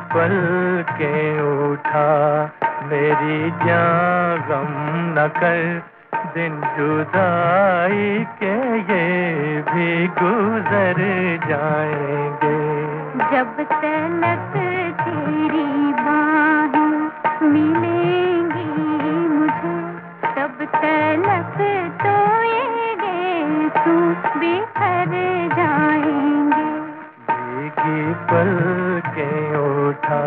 पल के उठा मेरी जान गम न कर, दिन जुदाई के ये भी गुजर जाएंगे। जब तलक तेरी बाहें मिलेंगी मुझे, तब तलक तो ये गेसू बिखर जाएंगे। भीगी पलकें उठा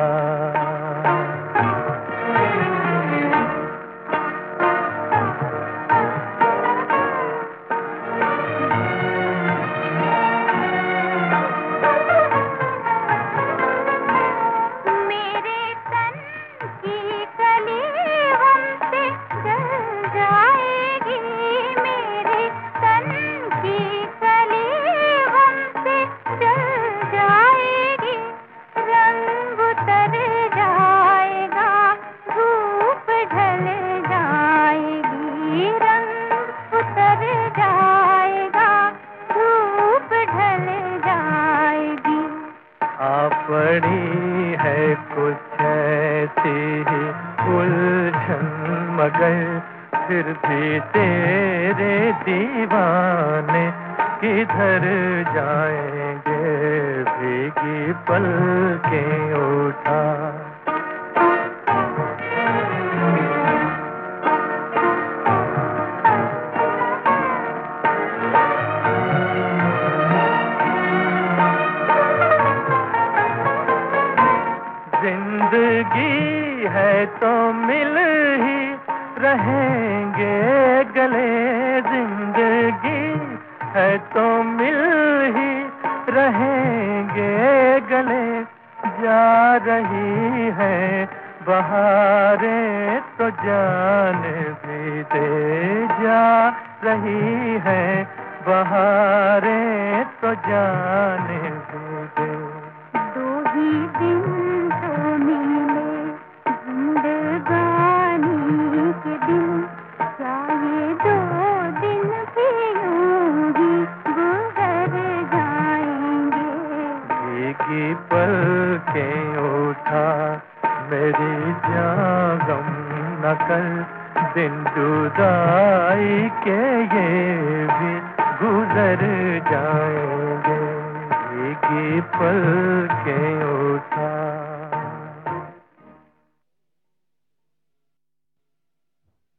पड़ी है कुछ ऐसी ही उलझन, मगर फिर भी तेरे दीवाने किधर जाएंगे। भीगी पलकें उठा जिंदगी है तो मिल ही रहेंगे गले, जिंदगी है तो मिल ही रहेंगे गले। जा रही है बहारें तो जान भी दे, जा रही है बहारें तो जान भी दे। दो ही दिन तो मिले जिंदगानी के दिन, क्या ये दो दिन भी यूं ही गुजर जाएंगे। भीगी पलकें उठा मेरी जान गम न कर, दिन जुदाई के ये भी गुजर जाएंगे। भीगी पलकें उठा